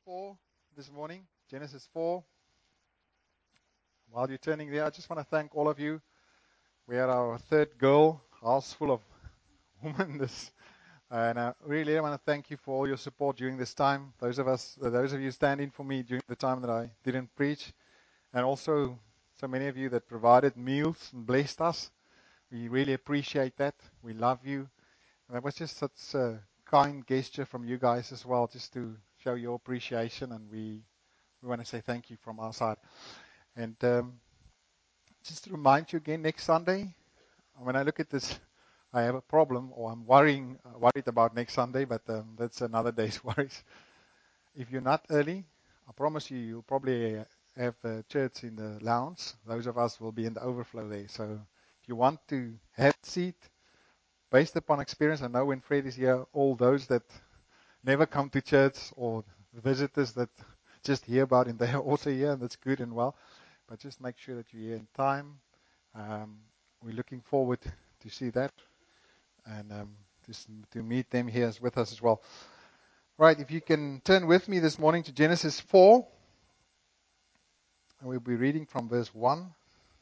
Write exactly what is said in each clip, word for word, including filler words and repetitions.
four this morning, Genesis four. While you're turning there, I just want to thank all of you. We are our third girl, house full of women. This, and I really want to thank you for all your support during this time. Those of us, uh, those of you standing for me during the time that I didn't preach, and also so many of you that provided meals and blessed us. We really appreciate that. We love you. And that was just such a kind gesture from you guys as well, just to show your appreciation, and we we want to say thank you from our side. And um, just to remind you again, next Sunday, when I look at this, I have a problem, or I'm worrying, uh, worried about next Sunday, but um, that's another day's worries. If you're not early, I promise you, you'll probably uh, have uh, church in the lounge. Those of us will be in the overflow there. So if you want to have a seat, based upon experience, I know when Fred is here, all those that never come to church or visitors that just hear about it, they are also here, and that's good and well. But just make sure that you're here in time. Um, we're looking forward to see that and um, just to meet them here with us as well. Right, if you can turn with me this morning to Genesis four, and we'll be reading from verse one.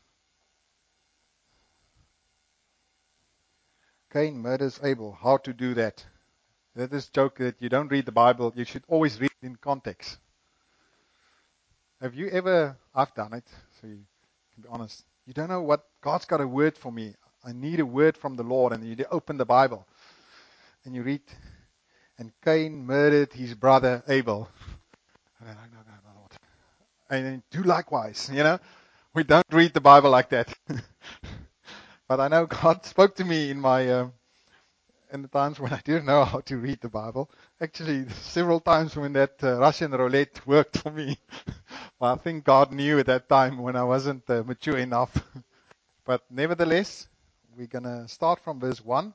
Cain murders Abel. How to do that? That is joke that you don't read the Bible. You should always read it in context. Have you ever, I've done it, so you can be honest. You don't know what, God's got a word for me. I need a word from the Lord. And you open the Bible and you read, and Cain murdered his brother Abel. No, no, no, no, Lord. And then do likewise, you know. We don't read the Bible like that. But I know God spoke to me in my, um, in the times when I didn't know how to read the Bible. Actually, several times when that uh, Russian roulette worked for me. Well, I think God knew at that time when I wasn't uh, mature enough. But nevertheless, we're going to start from verse one.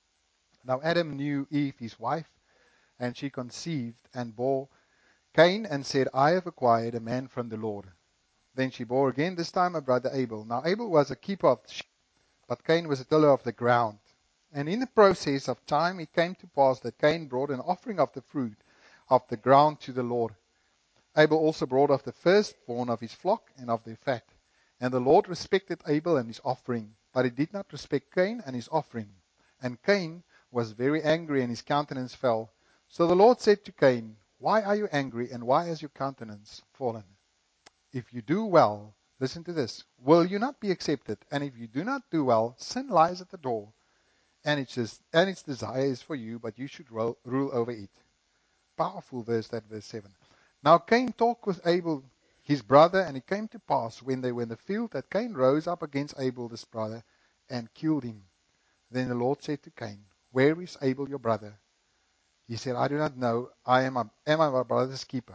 Now Adam knew Eve, his wife, and she conceived and bore Cain and said, I have acquired a man from the Lord. Then she bore again, this time a brother Abel. Now Abel was a keeper of sheep, but Cain was a tiller of the ground. And in the process of time it came to pass that Cain brought an offering of the fruit of the ground to the Lord. Abel also brought of the firstborn of his flock and of their fat. And the Lord respected Abel and his offering, but he did not respect Cain and his offering. And Cain was very angry, and his countenance fell. So the Lord said to Cain, why are you angry, and why has your countenance fallen? If you do well, listen to this, will you not be accepted? And if you do not do well, sin lies at the door, and its, just, and its desire is for you, but you should rule, rule over it. Powerful verse, that verse seven. Now Cain talked with Abel, his brother, and it came to pass when they were in the field that Cain rose up against Abel, his brother, and killed him. Then the Lord said to Cain, where is Abel your brother? He said, I do not know. I am, a, am I my brother's keeper?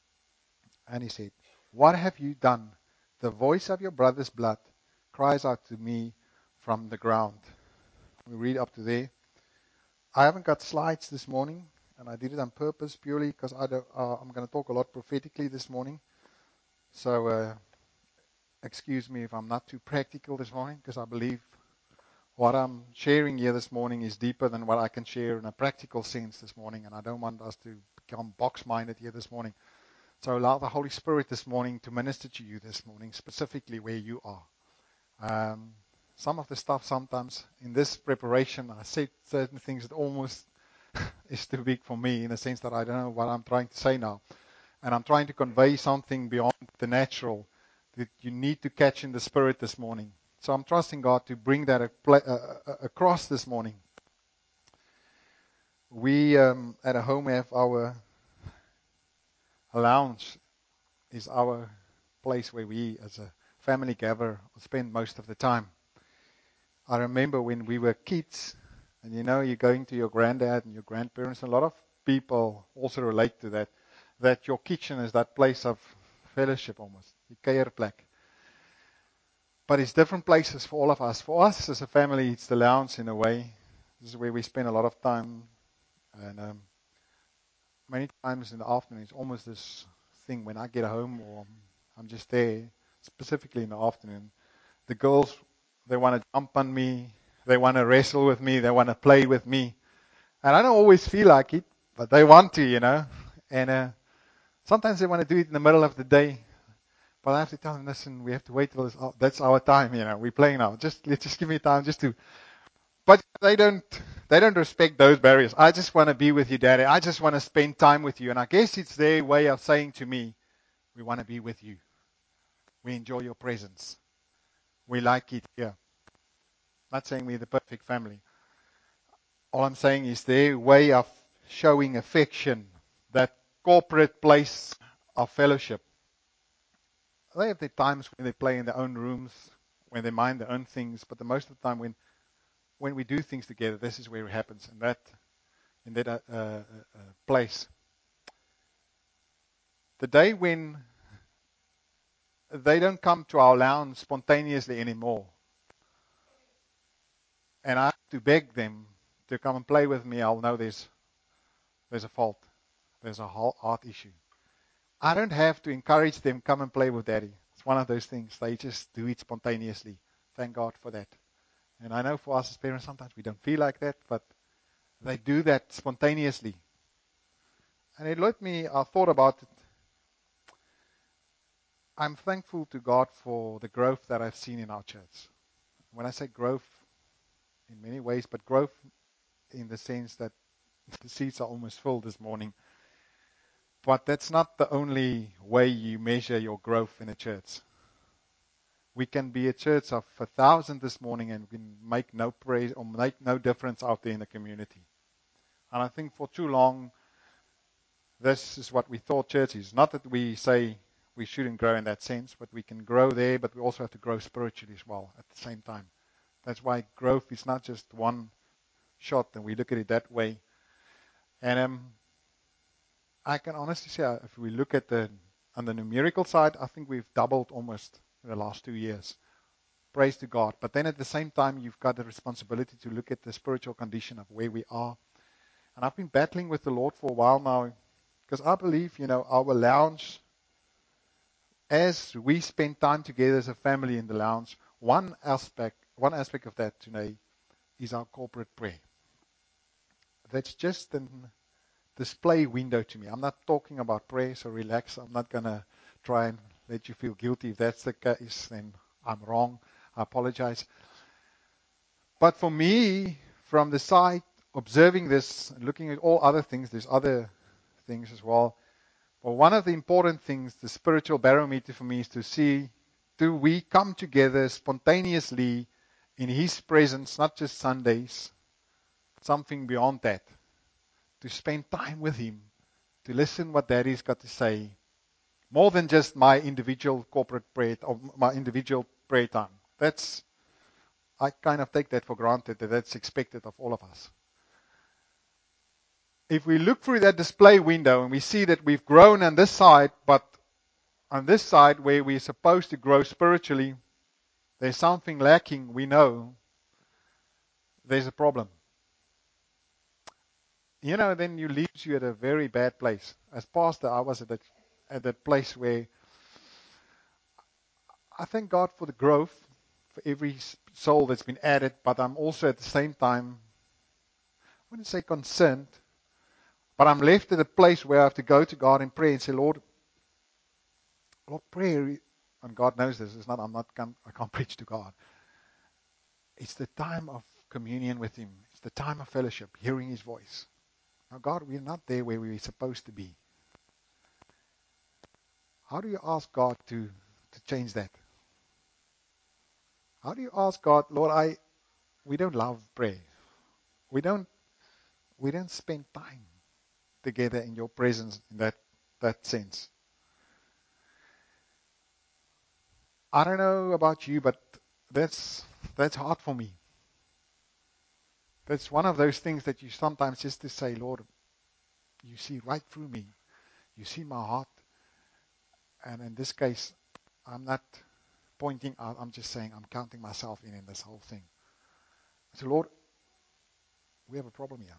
And he said, what have you done? The voice of your brother's blood cries out to me from the ground. We read up to there. I haven't got slides this morning, and I did it on purpose purely because I don't, uh, I'm going to talk a lot prophetically this morning. So uh, excuse me if I'm not too practical this morning, because I believe what I'm sharing here this morning is deeper than what I can share in a practical sense this morning, and I don't want us to become box-minded here this morning. So allow the Holy Spirit this morning to minister to you this morning, specifically where you are. Um, some of the stuff sometimes in this preparation, I said certain things that almost is too big for me, in the sense that I don't know what I'm trying to say now. And I'm trying to convey something beyond the natural that you need to catch in the Spirit this morning. So I'm trusting God to bring that across this morning. We um, at a home have our lounge is our place where we as a family gather, spend most of the time. I remember when we were kids, and you know, you're going to your granddad and your grandparents, a lot of people also relate to that, that your kitchen is that place of fellowship almost, die kuierplek. But it's different places for all of us. For us as a family, it's the lounge in a way. This is where we spend a lot of time. And um, many times in the afternoon, it's almost this thing when I get home or I'm just there, specifically in the afternoon. The girls, they want to jump on me. They want to wrestle with me. They want to play with me. And I don't always feel like it, but they want to, you know. And uh, Sometimes they want to do it in the middle of the day, but I have to tell them, listen, we have to wait till this, oh, that's our time, you know, we're playing now. Just, let's just give me time just to, but they don't, they don't respect those barriers. I just want to be with you, Daddy. I just want to spend time with you. And I guess it's their way of saying to me, we want to be with you. We enjoy your presence. We like it here. Not saying we're the perfect family. All I'm saying is their way of showing affection, that corporate place of fellowship. They have their times when they play in their own rooms, when they mind their own things, but the most of the time when, when we do things together, this is where it happens, in that, in that uh, uh, uh, place. The day when they don't come to our lounge spontaneously anymore, and I have to beg them to come and play with me, I'll know there's there's a fault. There's a heart issue. I don't have to encourage them, come and play with Daddy. It's one of those things. They just do it spontaneously. Thank God for that. And I know for us as parents, sometimes we don't feel like that, but they do that spontaneously. And it let me, I thought about it. I'm thankful to God for the growth that I've seen in our church. When I say growth, in many ways, but growth in the sense that the seats are almost full this morning. But that's not the only way you measure your growth in a church. We can be a church of a thousand this morning and we can make no praise or make no difference out there in the community. And I think for too long, this is what we thought church is. Not that we say we shouldn't grow in that sense, but we can grow there, but we also have to grow spiritually as well at the same time. That's why growth is not just one shot, and we look at it that way. And um, I can honestly say, uh, if we look at the on the numerical side, I think we've doubled almost in the last two years. Praise to God. But then at the same time, you've got the responsibility to look at the spiritual condition of where we are. And I've been battling with the Lord for a while now, because I believe, you know, our lounge, as we spend time together as a family in the lounge, one aspect, one aspect of that today is our corporate prayer. That's just an display window to me. I'm not talking about prayer, so relax. I'm not going to try and let you feel guilty. If that's the case, then I'm wrong. I apologize. But for me, from the side, observing this, and looking at all other things, there's other things as well. But one of the important things, the spiritual barometer for me, is to see, do we come together spontaneously in His presence, not just Sundays, something beyond that, to spend time with Him, to listen what Daddy's got to say, more than just my individual corporate prayer or my individual prayer time. That's, I kind of take that for granted, that that's expected of all of us. If we look through that display window and we see that we've grown on this side, but on this side where we're supposed to grow spiritually, there's something lacking, we know there's a problem. You know, then you leaves you at a very bad place. As pastor, I was at that, at that place where I thank God for the growth, for every soul that's been added, but I'm also at the same time, I wouldn't say concerned, but I'm left at a place where I have to go to God in prayer and say, Lord, Lord, prayer, and God knows this, it's not, I'm not, I can't preach to God. It's the time of communion with Him. It's the time of fellowship, hearing His voice. Now, God, we're not there where we're supposed to be. How do you ask God to, to change that? How do you ask God, Lord, I, we don't love prayer. We don't, we don't spend time together in your presence in that, that sense. I don't know about you, but that's, that's hard for me. That's one of those things that you sometimes just to say, Lord, you see right through me. You see my heart. And in this case, I'm not pointing out, I'm just saying I'm counting myself in in this whole thing. So Lord, we have a problem here.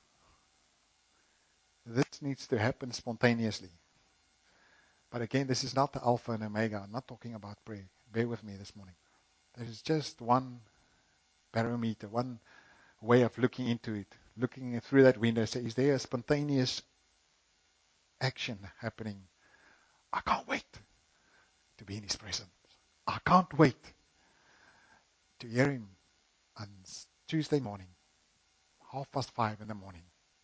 This needs to happen spontaneously. But again, this is not the Alpha and Omega. I'm not talking about prayer. Bear with me this morning. There is just one barometer, one way of looking into it. Looking through that window, say, is there a spontaneous action happening. I can't wait to be in His presence. I can't wait to hear Him on Tuesday morning, half past five in the morning.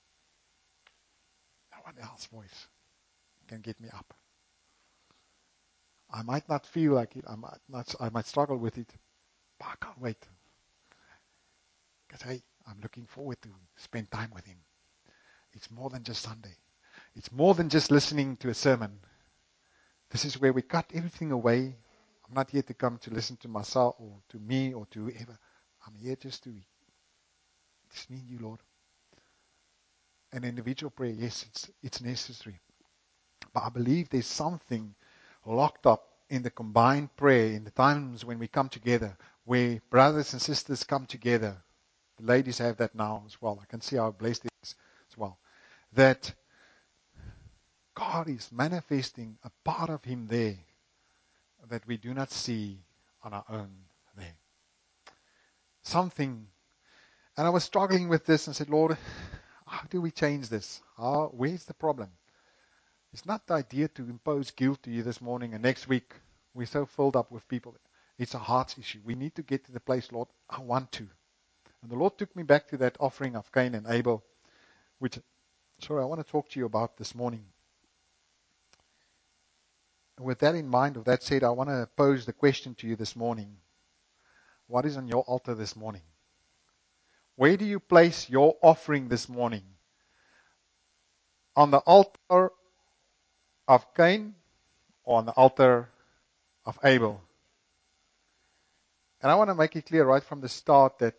No one else's voice can get me up. I might not feel like it. I might not. I might struggle with it, but I can't wait. Because hey, I'm looking forward to spend time with Him. It's more than just Sunday. It's more than just listening to a sermon. This is where we cut everything away. I'm not here to come to listen to myself or to me or to whoever. I'm here just to just me and you, Lord. An individual prayer, yes, it's it's necessary. But I believe there's something locked up in the combined prayer, in the times when we come together, where brothers and sisters come together. The ladies have that now as well. I can see how blessed it is as well. That God is manifesting a part of Him there that we do not see on our own there. Something, and I was struggling with this and said, Lord, how do we change this? How, where's the problem? It's not the idea to impose guilt to you this morning and next week we're so filled up with people. It's a heart issue. We need to get to the place, Lord, I want to. And the Lord took me back to that offering of Cain and Abel, which, sorry, I want to talk to you about this morning. And with that in mind, with that said, I want to pose the question to you this morning. What is on your altar this morning? Where do you place your offering this morning? On the altar of Cain or on the altar of Abel? And I want to make it clear right from the start that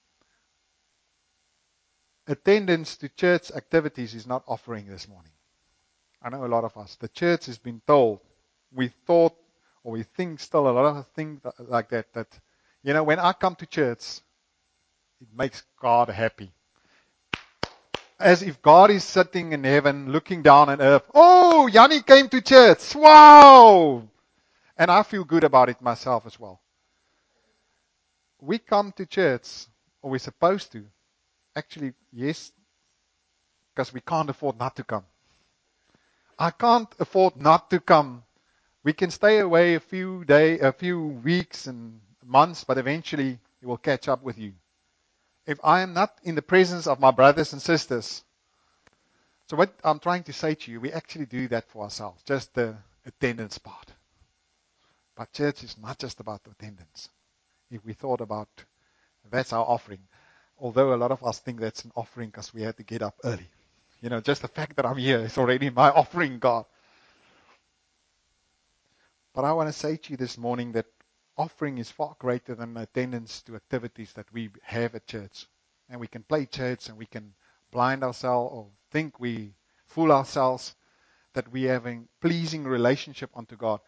attendance to church activities is not offering this morning. I know a lot of us. The church has been told, we thought, or we think still a lot of things like that, that, you know, when I come to church, it makes God happy. As if God is sitting in heaven, looking down on earth. Oh, Yanni came to church. Wow! And I feel good about it myself as well. We come to church, or we're supposed to. Actually, yes, because we can't afford not to come. I can't afford not to come. We can stay away a few days, a few weeks and months, but eventually it will catch up with you. If I am not in the presence of my brothers and sisters, so what I'm trying to say to you, we actually do that for ourselves, just the attendance part. But church is not just about attendance. If we thought about, that's our offering. Although a lot of us think that's an offering because we had to get up early. You know, just the fact that I'm here is already my offering, God. But I want to say to you this morning that offering is far greater than attendance to activities that we have at church. And we can play church and we can blind ourselves or think we fool ourselves that we have a pleasing relationship unto God.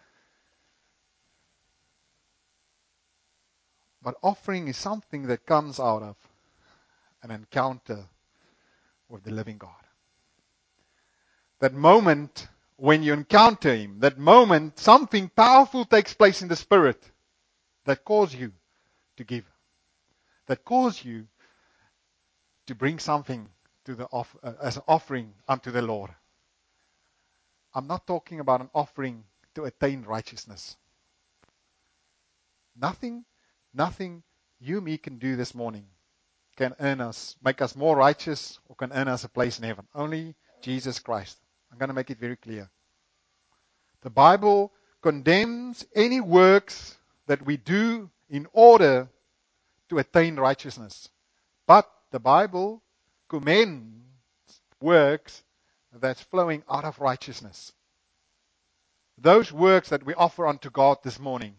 But offering is something that comes out of an encounter with the living God. That moment when you encounter Him, that moment something powerful takes place in the Spirit that calls you to give, that calls you to bring something to the off, uh, as an offering unto the Lord. I'm not talking about an offering to attain righteousness. Nothing, nothing you and me can do this morning can earn us, make us more righteous, or can earn us a place in heaven. Only Jesus Christ. I'm going to make it very clear. The Bible condemns any works that we do in order to attain righteousness. But the Bible commends works that's flowing out of righteousness. Those works that we offer unto God this morning.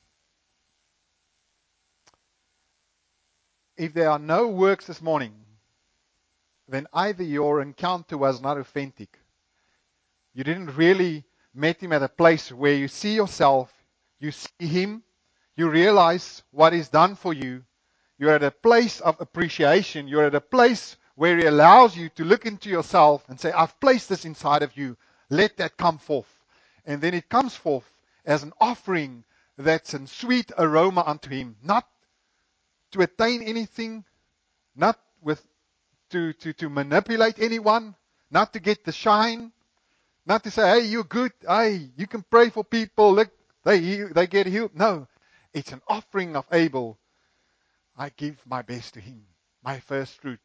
If there are no works this morning, then either your encounter was not authentic. You didn't really meet Him at a place where you see yourself, you see Him, you realize what He's done for you. You're at a place of appreciation. You're at a place where He allows you to look into yourself and say, I've placed this inside of you. Let that come forth. And then it comes forth as an offering that's a sweet aroma unto Him. Not to attain anything, not with to, to, to manipulate anyone, not to get the shine, Not to say, hey, you're good. Hey, you can pray for people. Look, they heal, they get healed. No, it's an offering of Abel. I give my best to him, my first fruit.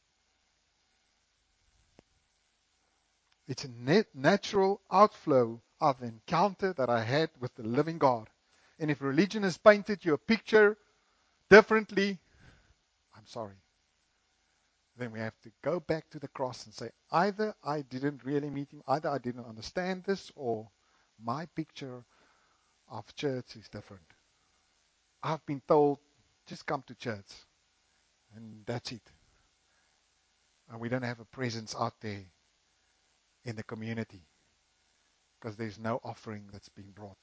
It's a net, natural outflow of the encounter that I had with the living God. And if religion has painted you a picture differently, I'm sorry. Then we have to go back to the cross and say, either I didn't really meet him, either I didn't understand this, or my picture of church is different. I've been told, just come to church, and that's it. And we don't have a presence out there in the community because there's no offering that's being brought.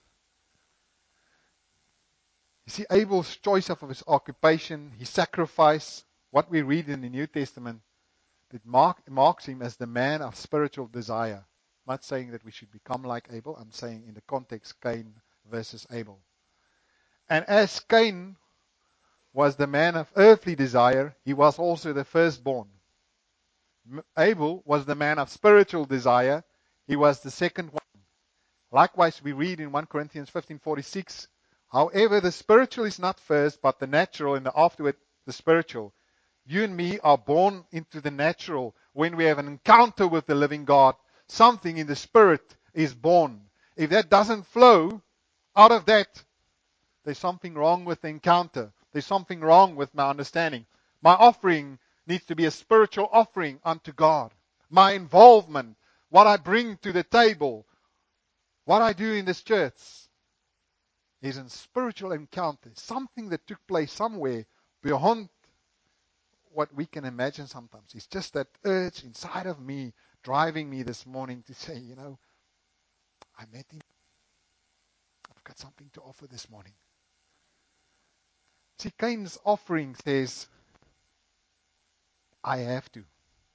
You see, Abel's choice of his occupation, his sacrifice, what we read in the New Testament, it mark, marks him as the man of spiritual desire. I'm not saying that we should become like Abel. I'm saying in the context, Cain versus Abel. And as Cain was the man of earthly desire, he was also the firstborn. Abel was the man of spiritual desire. He was the second one. Likewise, we read in First Corinthians fifteen forty-six, however, the spiritual is not first, but the natural, and afterward the spiritual. You and me are born into the natural when we have an encounter with the living God. Something in the spirit is born. If that doesn't flow out of that, there's something wrong with the encounter. There's something wrong with my understanding. My offering needs to be a spiritual offering unto God. My involvement, what I bring to the table, what I do in this church is a spiritual encounter. Something that took place somewhere beyond what we can imagine sometimes. It's just that urge inside of me driving me this morning to say, you know, I met him. I've got something to offer this morning. See, Cain's offering says, I have to.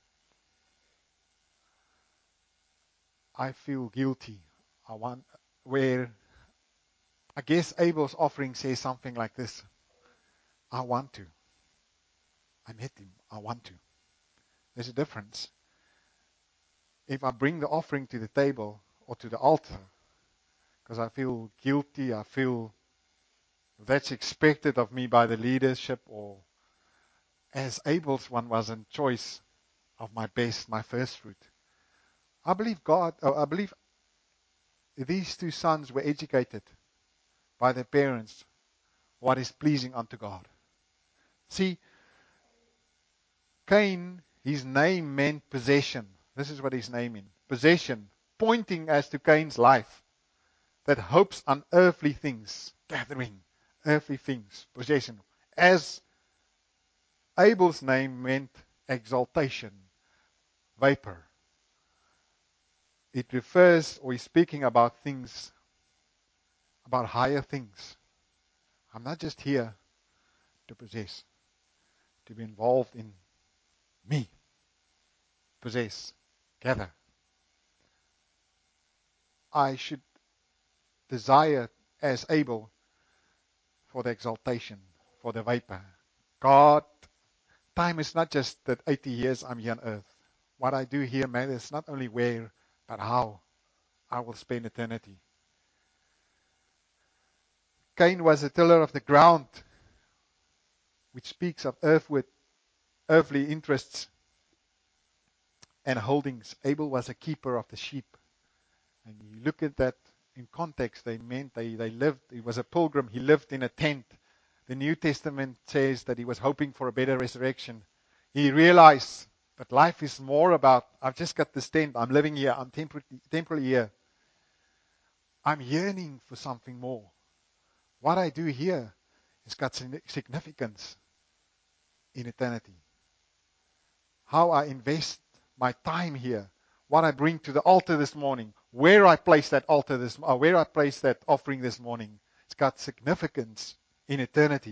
I feel guilty. I want, where I guess Abel's offering says something like this. I want to. I met him. I want to. There's a difference. If I bring the offering to the table or to the altar, because I feel guilty, I feel that's expected of me by the leadership, or as Abel's one was a choice of my best, my first fruit. I believe God, oh, I believe these two sons were educated by their parents what is pleasing unto God. See, Cain, his name meant possession. This is what his name meant. Possession, pointing as to Cain's life, that hopes on earthly things, gathering earthly things, possession. As Abel's name meant exaltation, vapor. It refers, or is speaking about things, about higher things. I'm not just here to possess, to be involved in me, possess, gather. I should desire, as Abel, for the exaltation, for the vapor. God, time is not just that eighty years I'm here on earth. What I do here matters not only where, but how I will spend eternity. Cain was a tiller of the ground, which speaks of earthward, earthly interests and holdings. Abel was a keeper of the sheep. And you look at that in context, they meant they, they lived, he was a pilgrim, he lived in a tent. The New Testament says that he was hoping for a better resurrection. He realized that life is more about, I've just got this tent, I'm living here, I'm temporary, temporarily here. I'm yearning for something more. What I do here has got significance in eternity. How I invest my time here, what I bring to the altar this morning, where I place that altar this, or where I place that offering this morning, it's got significance in eternity.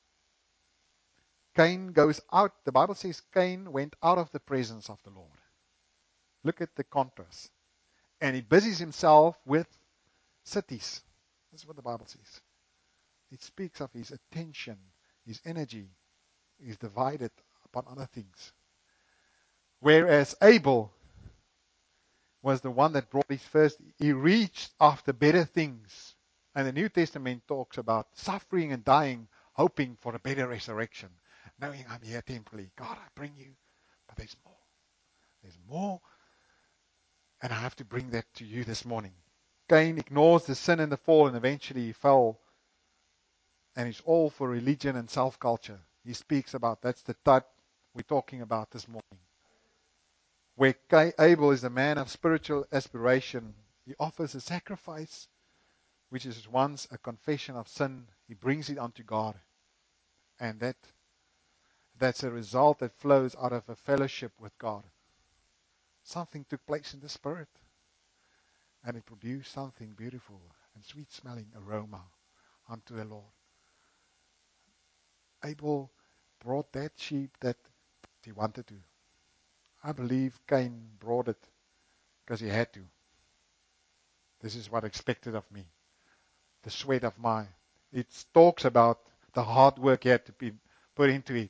Cain goes out, the Bible says Cain went out of the presence of the Lord. Look at the contrast. And he busies himself with cities. That's what the Bible says. It speaks of his attention, his energy is divided upon other things. Whereas Abel was the one that brought his first. He reached after better things. And the New Testament talks about suffering and dying, hoping for a better resurrection. Knowing I'm here temporarily. God, I bring you. But there's more. There's more. And I have to bring that to you this morning. Cain ignores the sin and the fall, and eventually he fell. And it's all for religion and self-culture. He speaks about, that's the type we're talking about this morning. Where Abel is a man of spiritual aspiration, he offers a sacrifice, which is once a confession of sin. He brings it unto God. And that that's a result that flows out of a fellowship with God. Something took place in the spirit. And it produced something beautiful and sweet-smelling aroma unto the Lord. Abel brought that sheep that he wanted to. I believe Cain brought it because he had to. This is what expected of me. The sweat of mine. It talks about the hard work he had to be put into it.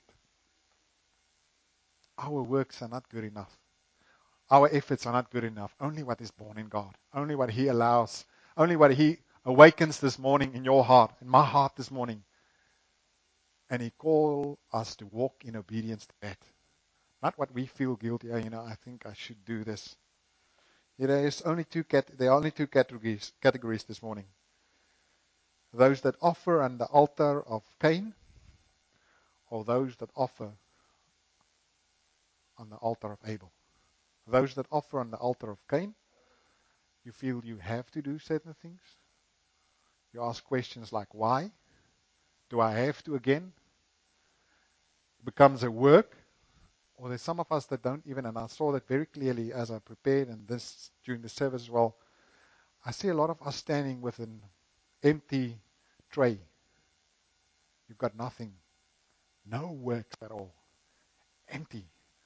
Our works are not good enough. Our efforts are not good enough. Only what is born in God. Only what He allows. Only what He awakens this morning in your heart, in my heart this morning. And He calls us to walk in obedience to that. Not what we feel guilty. Oh, you know, I think I should do this. You know, there's only two cat- there are only two categories, categories this morning. Those that offer on the altar of Cain, or those that offer on the altar of Abel. Those that offer on the altar of Cain, you feel you have to do certain things. You ask questions like, why? Do I have to again? It becomes a work. Or there's some of us that don't even, and I saw that very clearly as I prepared and this during the service as well. I see a lot of us standing with an empty tray. You've got nothing. No work at all. Empty.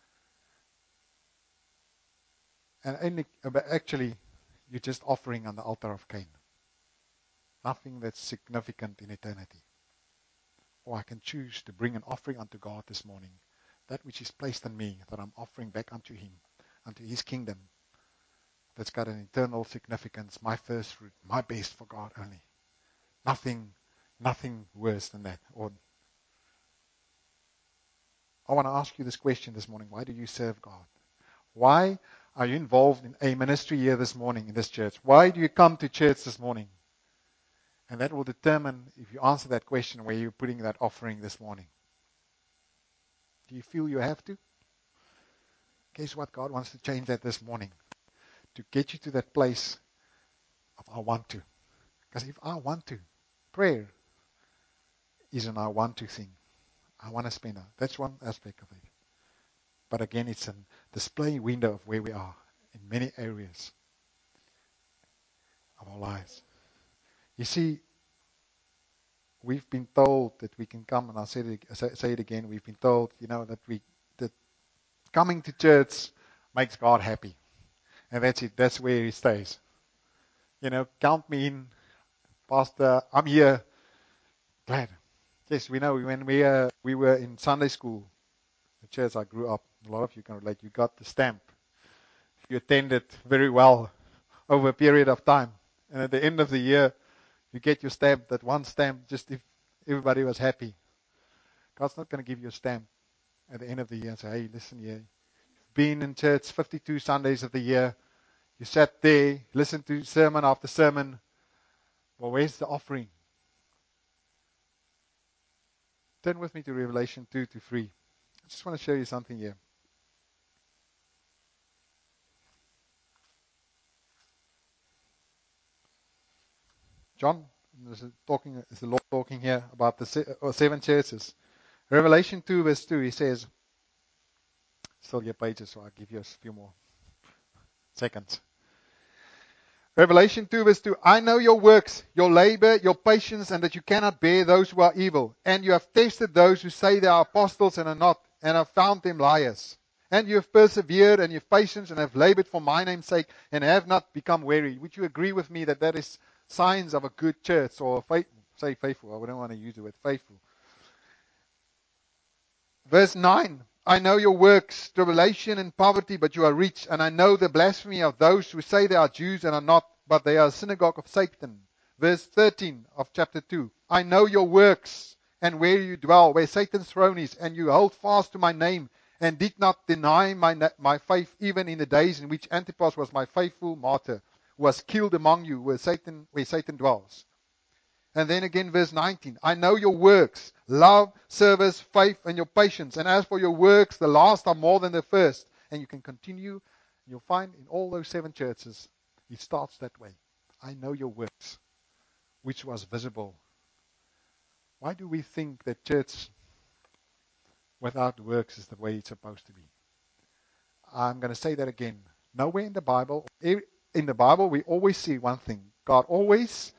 And only, but actually, you're just offering on the altar of Cain. Nothing that's significant in eternity. Or I can choose to bring an offering unto God this morning. That which is placed in me, that I'm offering back unto Him, unto His kingdom. That's got an eternal significance. My first fruit, my best for God only. Nothing, nothing worse than that. Or I want to ask you this question this morning. Why do you serve God? Why are you involved in a ministry here this morning in this church? Why do you come to church this morning? And that will determine, if you answer that question, where you're putting that offering this morning. Do you feel you have to? Guess what? God wants to change that this morning. To get you to that place of I want to. Because if I want to, prayer is an I want to thing. I want to spend it. That's one aspect of it. But again, it's a display window of where we are in many areas of our lives. You see, we've been told that we can come, and I'll say it, say it again, we've been told, you know, that we that coming to church makes God happy. And that's it. That's where He stays. You know, count me in, Pastor, I'm here. Glad. Yes, we know when we uh, we were in Sunday school, the church I grew up, a lot of you can relate, you got the stamp. You attended very well over a period of time. And at the end of the year, you get your stamp, that one stamp, just if everybody was happy. God's not going to give you a stamp at the end of the year and say, hey, listen here, you've been in church fifty-two Sundays of the year. You sat there, listened to sermon after sermon. Well, where's the offering? Turn with me to Revelation two to three. I just want to show you something here. John is talking, is the Lord talking here about the se- or seven churches. Revelation two verse two, He says, still your pages, so I'll give you a few more seconds. Revelation two verse two, I know your works, your labor, your patience, and that you cannot bear those who are evil. And you have tested those who say they are apostles and are not, and have found them liars. And you have persevered, and you have patience, and have labored for my name's sake, and have not become weary. Would you agree with me that that is signs of a good church, or faith, say faithful, I don't want to use the word faithful. Verse nine, I know your works, tribulation and poverty, but you are rich. And I know the blasphemy of those who say they are Jews and are not, but they are a synagogue of Satan. Verse thirteen of chapter two. I know your works and where you dwell, where Satan's throne is, and you hold fast to my name and did not deny my, my faith, even in the days in which Antipas was my faithful martyr, who was killed among you where Satan, where Satan dwells. And then again, verse nineteen, I know your works, love, service, faith, and your patience. And as for your works, the last are more than the first. And you can continue. You'll find in all those seven churches, it starts that way. I know your works, which was visible. Why do we think that church without works is the way it's supposed to be? I'm going to say that again. Nowhere in the Bible, in the Bible, we always see one thing. God always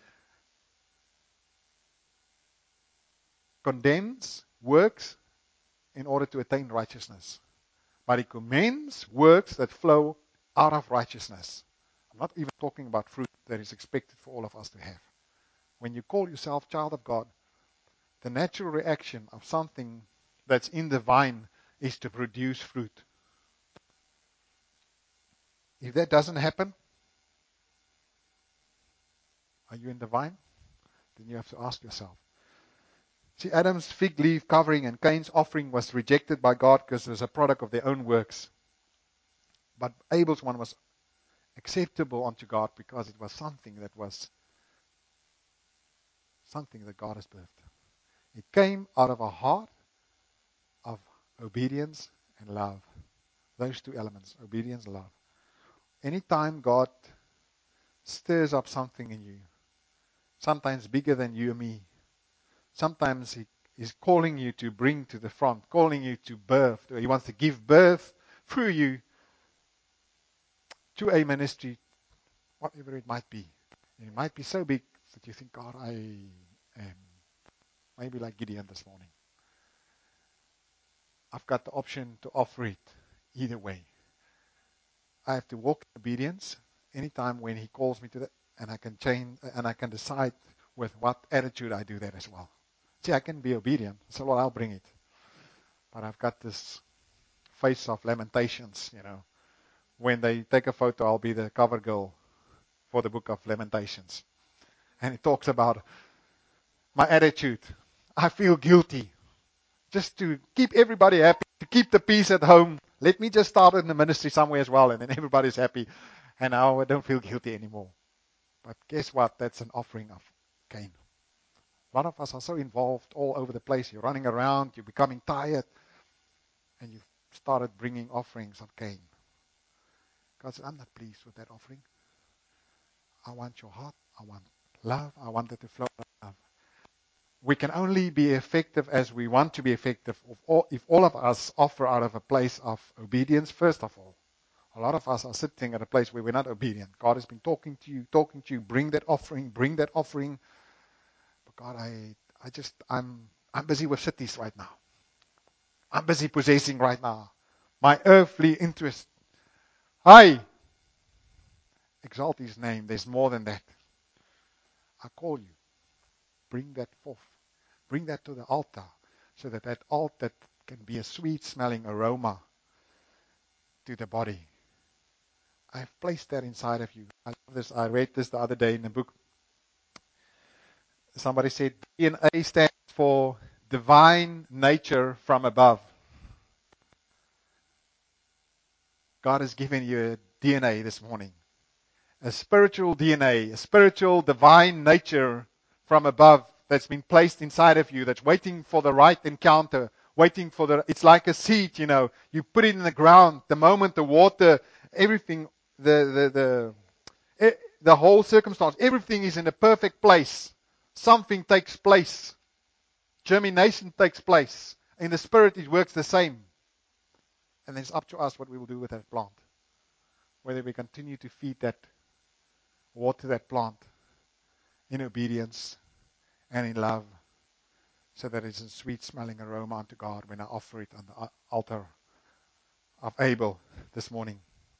condemns works in order to attain righteousness. But he commends works that flow out of righteousness. I'm not even talking about fruit that is expected for all of us to have. When you call yourself child of God, the natural reaction of something that's in the vine is to produce fruit. If that doesn't happen, are you in the vine? Then you have to ask yourself. See, Adam's fig leaf covering and Cain's offering was rejected by God because it was a product of their own works. But Abel's one was acceptable unto God because it was something that was something that God has birthed. It came out of a heart of obedience and love. Those two elements, obedience and love. Anytime God stirs up something in you, sometimes bigger than you and me, sometimes He is calling you to bring to the front, calling you to birth. He wants to give birth through you to a ministry, whatever it might be. And it might be so big that you think, God, I am maybe like Gideon this morning. I've got the option to offer it either way. I have to walk in obedience anytime when He calls me to that, and I can change, and I can decide with what attitude I do that as well. See, I can be obedient, so well, I'll bring it. But I've got this face of Lamentations, you know. When they take a photo, I'll be the cover girl for the book of Lamentations. And it talks about my attitude. I feel guilty. Just to keep everybody happy, to keep the peace at home. Let me just start in the ministry somewhere as well, and then everybody's happy. And now I don't feel guilty anymore. But guess what? That's an offering of Cain. A lot of us are so involved all over the place. You're running around, you're becoming tired, and you've started bringing offerings of Cain. God said, I'm not pleased with that offering. I want your heart. I want love. I want it to flow out of love. We can only be effective as we want to be effective if all, if all of us offer out of a place of obedience, first of all. A lot of us are sitting at a place where we're not obedient. God has been talking to you, talking to you, bring that offering, bring that offering. But God, I I just, I'm I'm busy with cities right now. I'm busy possessing right now. My earthly interest. I exalt His name. There's more than that. I call you. Bring that forth. Bring that to the altar so that that altar can be a sweet-smelling aroma to the body. I've placed that inside of you. I love this. I read this the other day in a book. Somebody said D N A stands for divine nature from above. God has given you a D N A this morning. A spiritual D N A, a spiritual divine nature from above that's been placed inside of you, that's waiting for the right encounter, waiting for the, it's like a seed, you know, you put it in the ground, the moment the water, everything, the, the, the, the whole circumstance, everything is in a perfect place. Something takes place. Germination takes place. In the spirit, it works the same. And then it's up to us what we will do with that plant. Whether we continue to feed that, water that plant in obedience and in love, so that it's a sweet-smelling aroma unto God when I offer it on the altar of Abel this morning.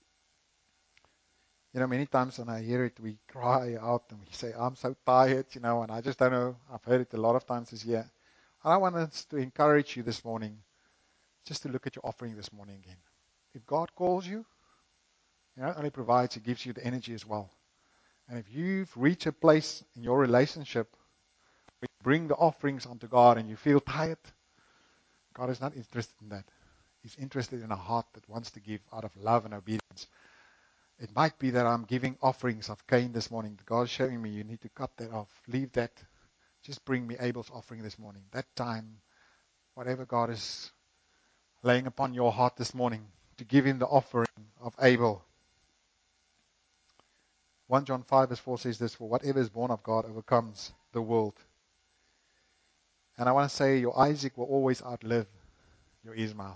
You know, many times when I hear it, we cry out and we say, I'm so tired, you know, and I just don't know. I've heard it a lot of times this year. I want us to encourage you this morning just to look at your offering this morning again. If God calls you, He not only provides, He gives you the energy as well. And if you've reached a place in your relationship where you bring the offerings unto God and you feel tired, God is not interested in that. He's interested in a heart that wants to give out of love and obedience. It might be that I'm giving offerings of Cain this morning. God's showing me you need to cut that off. Leave that. Just bring me Abel's offering this morning. That time, whatever God is laying upon your heart this morning, to give Him the offering of Abel. First John five verse four says this, for whatever is born of God overcomes the world. And I want to say your Isaac will always outlive your Ishmael.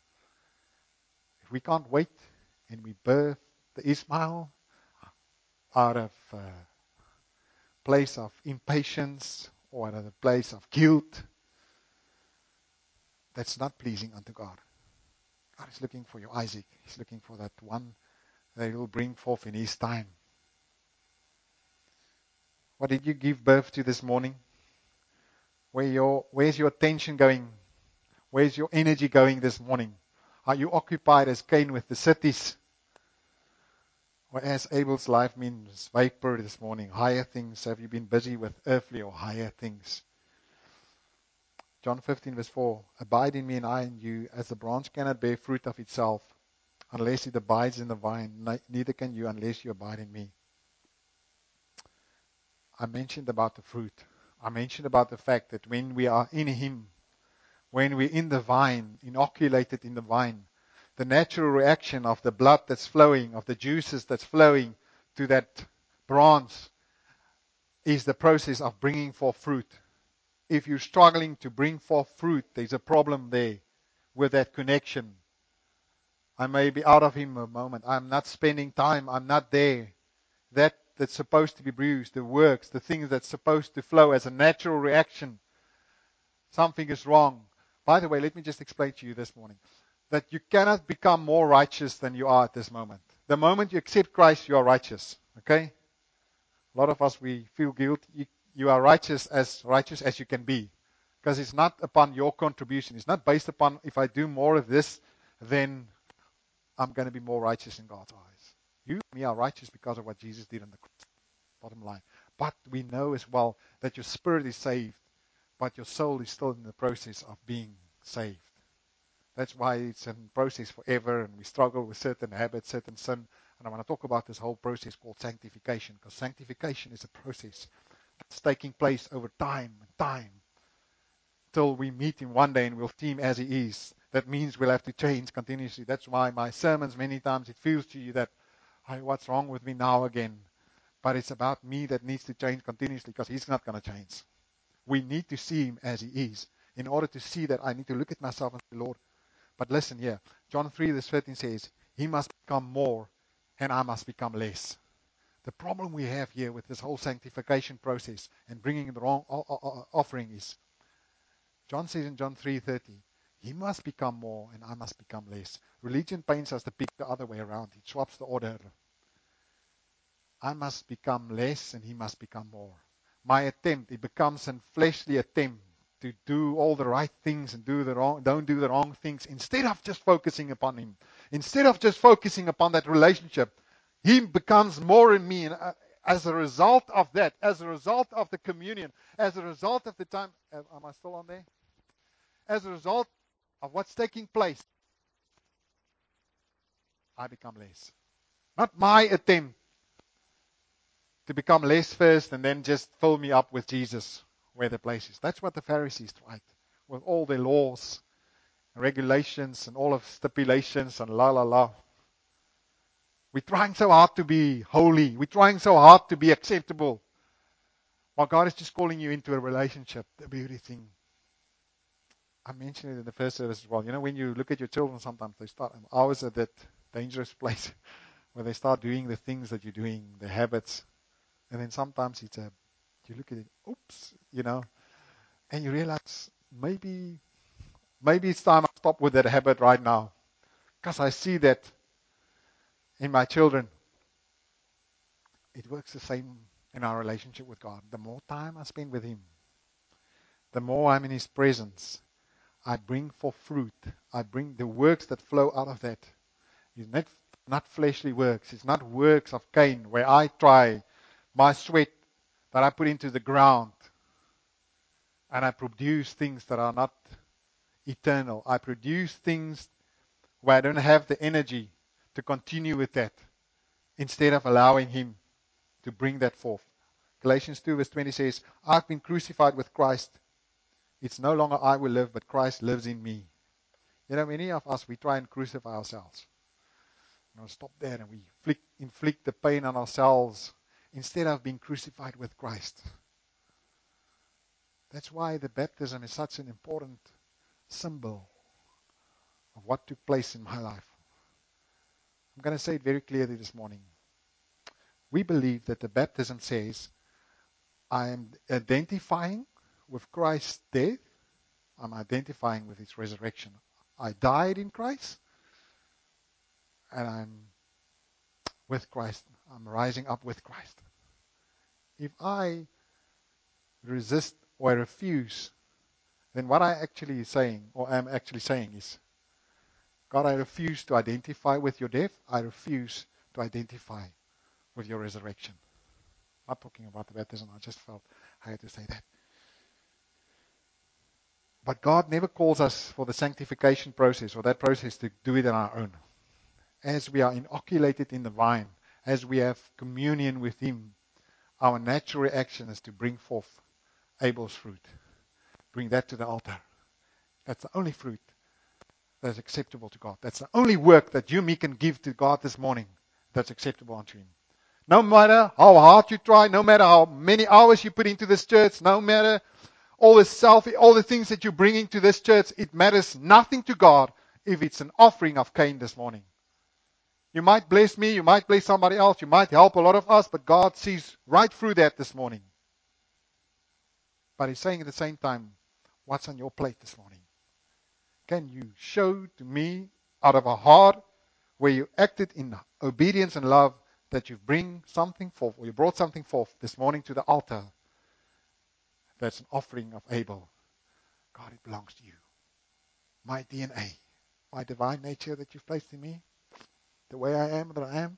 If we can't wait and we birth the Ishmael out of a place of impatience or out of a place of guilt, that's not pleasing unto God. God is looking for your Isaac. He's looking for that one that He will bring forth in His time. What did you give birth to this morning? Where your, where's your attention going? Where's your energy going this morning? Are you occupied as Cain with the cities? Or as Abel's life means vapor this morning, higher things? Have you been busy with earthly or higher things? John fifteen verse four, abide in me and I in you, as the branch cannot bear fruit of itself unless it abides in the vine, neither can you unless you abide in me. I mentioned about the fruit. I mentioned about the fact that when we are in Him, when we're in the vine, inoculated in the vine, the natural reaction of the blood that's flowing, of the juices that's flowing to that branch is the process of bringing forth fruit. If you're struggling to bring forth fruit, there's a problem there with that connection. I may be out of Him a moment. I'm not spending time. I'm not there. That that's supposed to be bruised, the works, the things that's supposed to flow as a natural reaction. Something is wrong. By the way, let me just explain to you this morning that you cannot become more righteous than you are at this moment. The moment you accept Christ, you are righteous. Okay? A lot of us, we feel guilt. You, you are righteous as righteous as you can be. Because it's not upon your contribution. It's not based upon if I do more of this, then I'm going to be more righteous in God's eyes. You and me are righteous because of what Jesus did on the cross. Bottom line. But we know as well that your spirit is saved, but your soul is still in the process of being saved. That's why it's a process forever, and we struggle with certain habits, certain sin. And I want to talk about this whole process called sanctification, because sanctification is a process that's taking place over time and time till we meet Him one day and we'll see Him as He is. That means we'll have to change continuously. That's why my sermons, many times it feels to you that, hey, what's wrong with me now again? But it's about me that needs to change continuously, because He's not going to change. We need to see Him as He is. In order to see that, I need to look at myself and say, Lord, but listen here. John three verse thirteen says, He must become more and I must become less. The problem we have here with this whole sanctification process and bringing the wrong o- o- offering is, John says in John three thirty, He must become more and I must become less. Religion paints us the picture the other way around. It swaps the order. I must become less and He must become more. My attempt, it becomes a fleshly attempt to do all the right things and do the wrong, don't do the wrong things, instead of just focusing upon Him. Instead of just focusing upon that relationship, He becomes more in me. And uh, as a result of that, as a result of the communion, as a result of the time, uh, am I still on there? As a result of what's taking place, I become less. Not my attempt to become less first and then just fill me up with Jesus where the place is. That's what the Pharisees tried with all their laws, regulations, and all of stipulations and la la la. We're trying so hard to be holy. We're trying so hard to be acceptable. While God is just calling you into a relationship, the beauty thing. I mentioned it in the first service as well. You know, when you look at your children, sometimes they start, I was at that dangerous place where they start doing the things that you're doing, the habits. And then sometimes it's a, you look at it, oops, you know, and you realize maybe, maybe it's time I stop with that habit right now. Because I see that in my children. It works the same in our relationship with God. The more time I spend with Him, the more I'm in His presence, I bring forth fruit. I bring the works that flow out of that. It's not, not fleshly works. It's not works of Cain where I try my sweat that I put into the ground and I produce things that are not eternal. I produce things where I don't have the energy to continue with that instead of allowing Him to bring that forth. Galatians two verse twenty says, I've been crucified with Christ. It's no longer I will live, but Christ lives in me. You know, many of us, we try and crucify ourselves. You know, stop there and we inflict, inflict the pain on ourselves instead of being crucified with Christ. That's why the baptism is such an important symbol of what took place in my life. I'm going to say it very clearly this morning. We believe that the baptism says, I am identifying with Christ's death. I'm identifying with His resurrection. I died in Christ, and I'm with Christ. I'm rising up with Christ. If I resist or I refuse, then what I actually saying, or am actually saying is, God, I refuse to identify with your death. I refuse to identify with your resurrection. I'm not talking about the baptism. I just felt I had to say that. But God never calls us for the sanctification process or that process to do it on our own. As we are inoculated in the vine, as we have communion with Him, our natural reaction is to bring forth Abel's fruit. Bring that to the altar. That's the only fruit that is acceptable to God. That's the only work that you and me can give to God this morning that's acceptable unto Him. No matter how hard you try, no matter how many hours you put into this church, no matter all the self, all the things that you're bringing to this church, it matters nothing to God if it's an offering of Cain this morning. You might bless me, you might bless somebody else, you might help a lot of us, but God sees right through that this morning. But He's saying at the same time, what's on your plate this morning? Can you show to me out of a heart where you acted in obedience and love that you bring something forth, or you brought something forth this morning to the altar that's an offering of Abel? God, it belongs to you. My D N A, my divine nature that you've placed in me, the way I am that I am.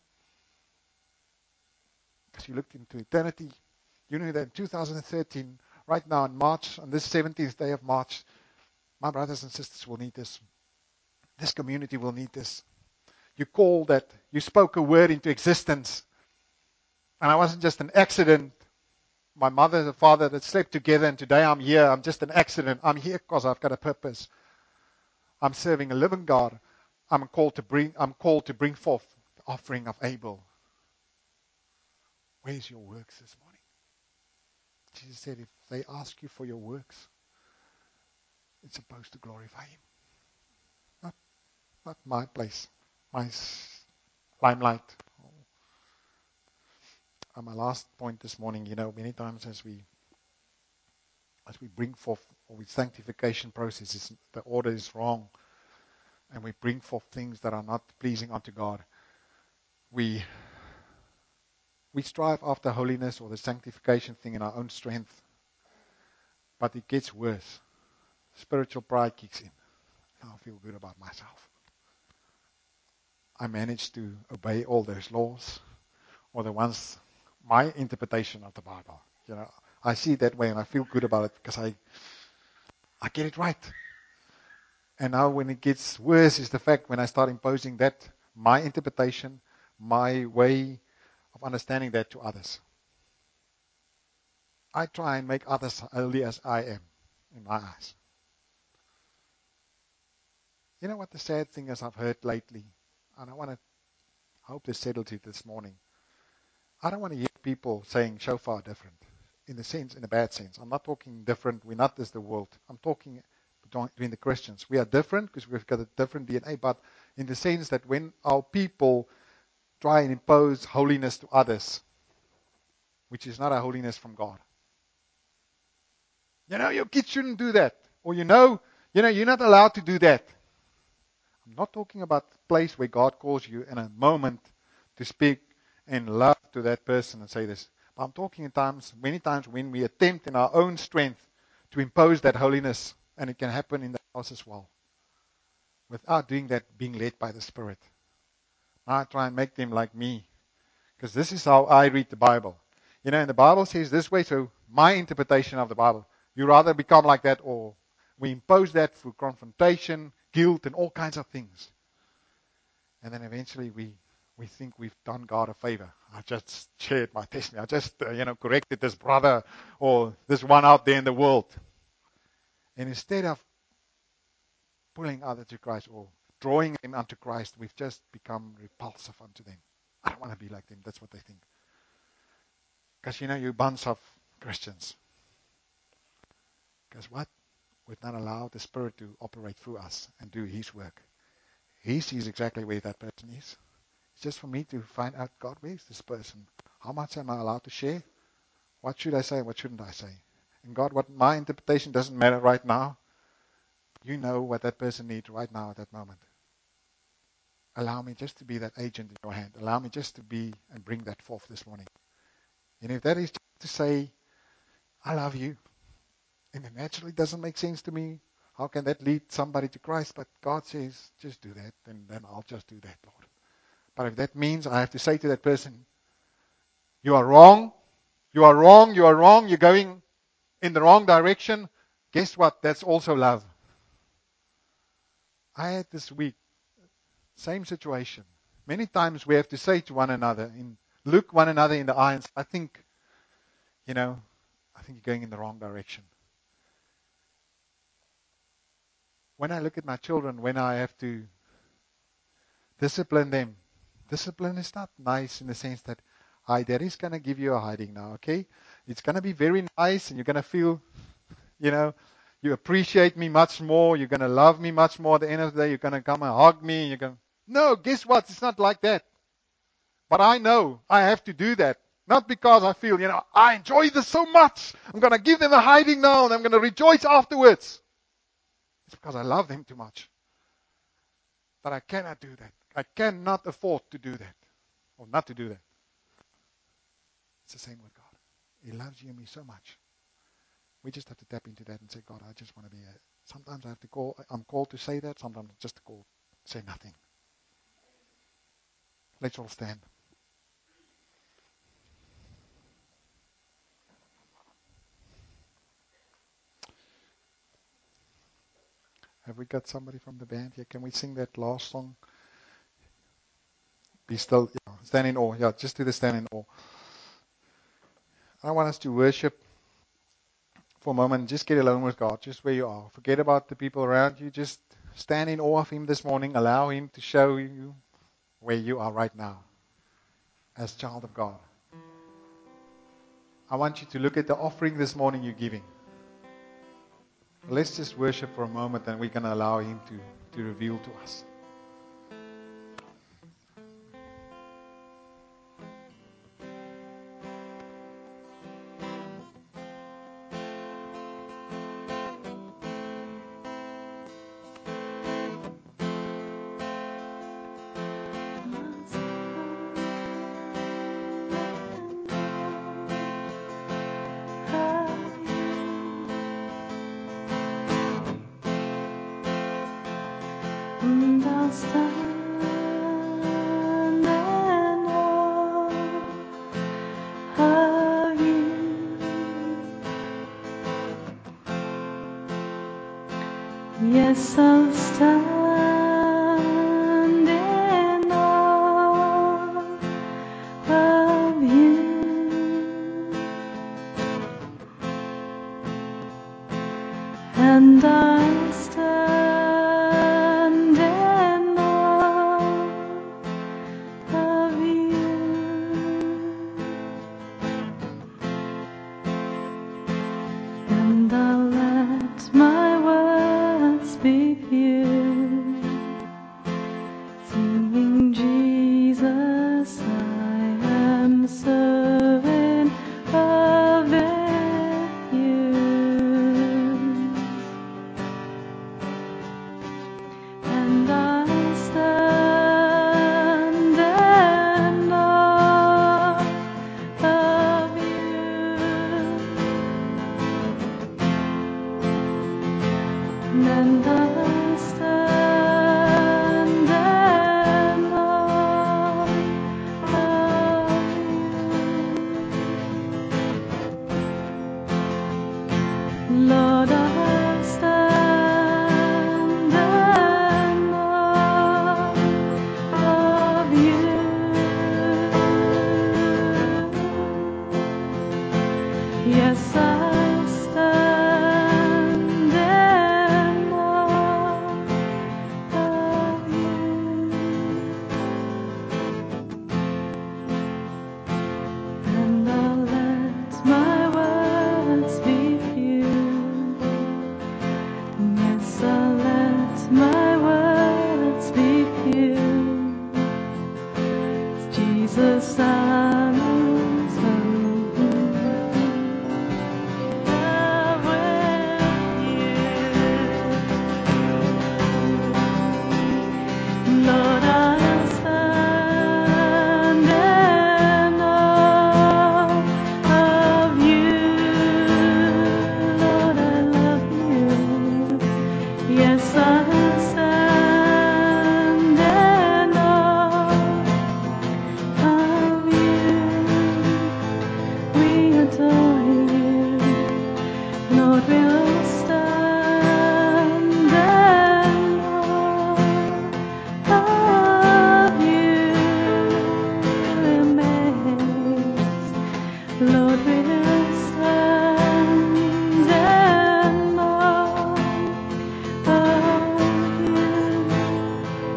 Because you looked into eternity. You knew that in two thousand thirteen, right now in March, on this seventeenth day of March, my brothers and sisters will need this. This community will need this. You called that, you spoke a word into existence. And I wasn't just an accident. My mother and father that slept together, and today I'm here. I'm just an accident. I'm here because I've got a purpose. I'm serving a living God. I'm called to bring, I'm called to bring forth the offering of Abel. Where's your works this morning? Jesus said, if they ask you for your works, it's supposed to glorify Him. Not, not my place, my limelight. And my last point this morning, you know, many times as we as we bring forth, or with sanctification processes, the order is wrong, and we bring forth things that are not pleasing unto God. We we strive after holiness or the sanctification thing in our own strength, but it gets worse. Spiritual pride kicks in. Now I feel good about myself. I managed to obey all those laws, or the ones, my interpretation of the Bible. You know, I see it that way and I feel good about it because I, I get it right. And now when it gets worse is the fact when I start imposing that, my interpretation, my way of understanding that to others. I try and make others holy as I am in my eyes. You know what the sad thing is I've heard lately, and I want to hope this settles it this morning. I don't want to hear people saying shofar different, in the sense, in a bad sense. I'm not talking different, we're not as the world. I'm talking between the Christians. We are different because we've got a different D N A, but in the sense that when our people try and impose holiness to others, which is not a holiness from God. You know, your kids shouldn't do that. Or you know, you know, you're not allowed to do that. I'm not talking about the place where God calls you in a moment to speak in love to that person and say this. But I'm talking in times, many times when we attempt in our own strength to impose that holiness, and it can happen in the else as well, without doing that, being led by the Spirit. I try and make them like me, because this is how I read the Bible. You know, and the Bible says this way, so my interpretation of the Bible, you rather become like that, or we impose that through confrontation, guilt, and all kinds of things. And then eventually we, we think we've done God a favor. I just shared my testimony. I just, uh, you know, corrected this brother or this one out there in the world. And instead of pulling others to Christ or drawing them unto Christ, we've just become repulsive unto them. I don't want to be like them. That's what they think. Because, you know, you're a bunch of Christians. Because what? We've not allowed the Spirit to operate through us and do His work. He sees exactly where that person is. It's just for me to find out, God, where's this person? How much am I allowed to share? What should I say? What shouldn't I say? And God, what my interpretation doesn't matter right now. You know what that person needs right now at that moment. Allow me just to be that agent in your hand. Allow me just to be and bring that forth this morning. And if that is just to say, I love you, and it naturally doesn't make sense to me, how can that lead somebody to Christ? But God says, just do that, and then I'll just do that, Lord. But if that means I have to say to that person, you are wrong, you are wrong, you are wrong, you're going in the wrong direction, guess what? That's also love. I had this week, same situation. Many times we have to say to one another, in, look one another in the eye and say, I think, you know, I think you're going in the wrong direction. When I look at my children, when I have to discipline them, discipline is not nice in the sense that, hi, daddy's going to give you a hiding now, okay? It's going to be very nice and you're going to feel, you know, you appreciate me much more. You're going to love me much more at the end of the day. You're going to come and hug me. And you're going, no, guess what? It's not like that. But I know I have to do that. Not because I feel, you know, I enjoy this so much. I'm going to give them a hiding now and I'm going to rejoice afterwards. It's because I love them too much. But I cannot do that. I cannot afford to do that. Or not to do that. It's the same with God. He loves you and me so much. We just have to tap into that and say, God, I just want to be a... Sometimes I have to call, I'm called to say that. Sometimes I'm just called to say nothing. Let's all stand. Have we got somebody from the band here? Can we sing that last song? Be still. Yeah, stand in awe. Yeah, just do the stand in awe. I want us to worship for a moment. Just get alone with God, just where you are. Forget about the people around you. Just stand in awe of Him this morning. Allow Him to show you where you are right now as child of God. I want you to look at the offering this morning you're giving. Let's just worship for a moment and we're going to allow Him to, to reveal to us. Yes, I'll stand in awe of you, and I stand in awe of you, and I'll let my words be few. Yes, I stand in awe of you, and I'll let my words be few. Yes, I'll let my words be few. Jesus, I'm Lord, I stand in awe of you. Lord, I love you. Yes, I stand in awe of you. We adore you. Lord, we'll stand in awe of you, amazed. Lord, we'll stand in awe of you,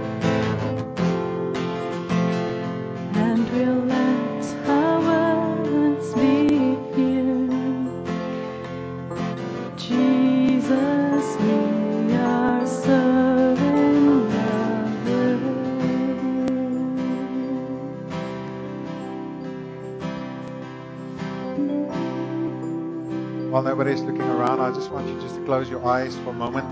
and we'll let our words be few. Jesus, we are so in love with you. While nobody's looking around, I just want you just to close your eyes for a moment.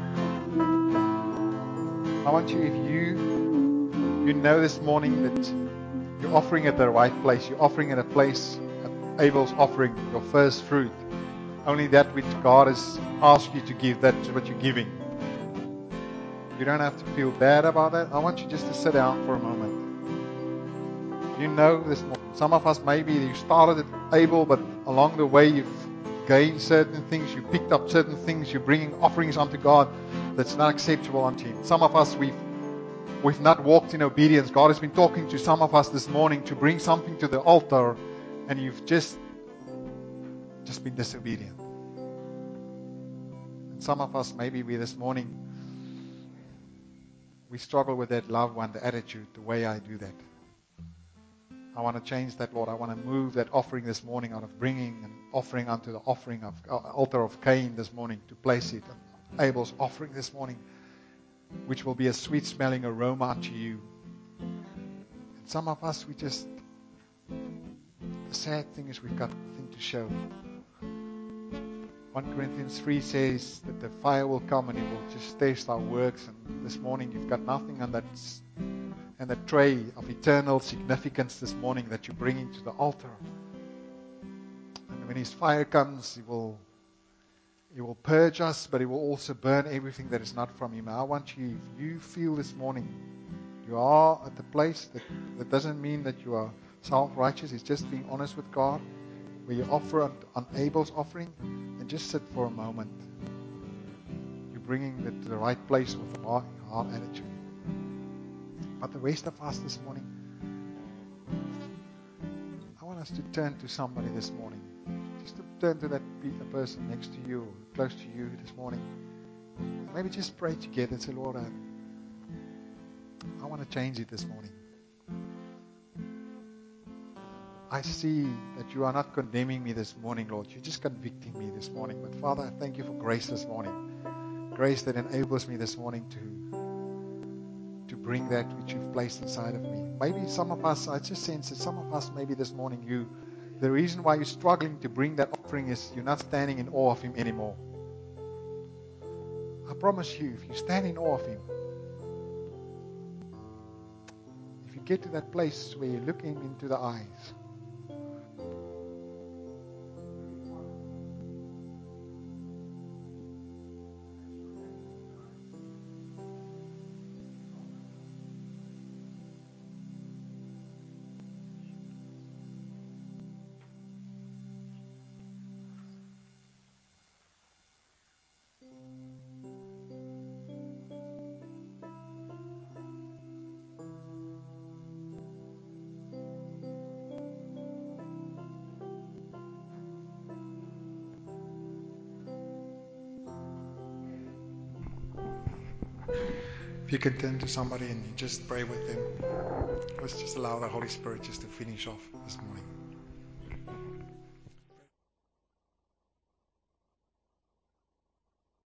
I want you, if you you know this morning that you're offering at the right place, you're offering at a place at Abel's offering, your first fruit, only that which God has asked you to give, that's what you're giving. You don't have to feel bad about that. I want you just to sit down for a moment. You know this morning, some of us maybe you started at Abel, but along the way you've gained certain things, you picked up certain things, you're bringing offerings unto God that's not acceptable unto Him. Some of us, we've we've not walked in obedience. God has been talking to some of us this morning to bring something to the altar, and you've just just been disobedient. And some of us, maybe we this morning, we struggle with that loved one, the attitude, the way I do that. I want to change that, Lord. I want to move that offering this morning out of bringing an offering unto the offering of uh, altar of Cain this morning, to place it on Abel's offering this morning, which will be a sweet smelling aroma unto you. And some of us, we just, the sad thing is we've got nothing to show. First Corinthians three says that the fire will come and it will just taste our works, and this morning you've got nothing on that and the tray of eternal significance this morning that you bring into the altar. And when His fire comes, He will He will purge us, but He will also burn everything that is not from Him. I want you, if you feel this morning you are at the place, that, that doesn't mean that you are self-righteous, it's just being honest with God, where you offer on, on Abel's offering, and just sit for a moment. You're bringing it to the right place with a heart, heart attitude. But the rest of us this morning, I want us to turn to somebody this morning. Just to turn to that person next to you, or close to you this morning. Maybe just pray together and say, Lord, I, I want to change it this morning. I see that you are not condemning me this morning, Lord. You're just convicting me this morning. But Father, I thank you for grace this morning. Grace that enables me this morning to, to bring that which you've placed inside of me. Maybe some of us, I just sense that some of us, maybe this morning, you, the reason why you're struggling to bring that offering is you're not standing in awe of Him anymore. I promise you, if you stand in awe of Him, if you get to that place where you look Him into the eyes, You can turn to somebody and you just pray with them. Let's just allow the Holy Spirit just to finish off this morning.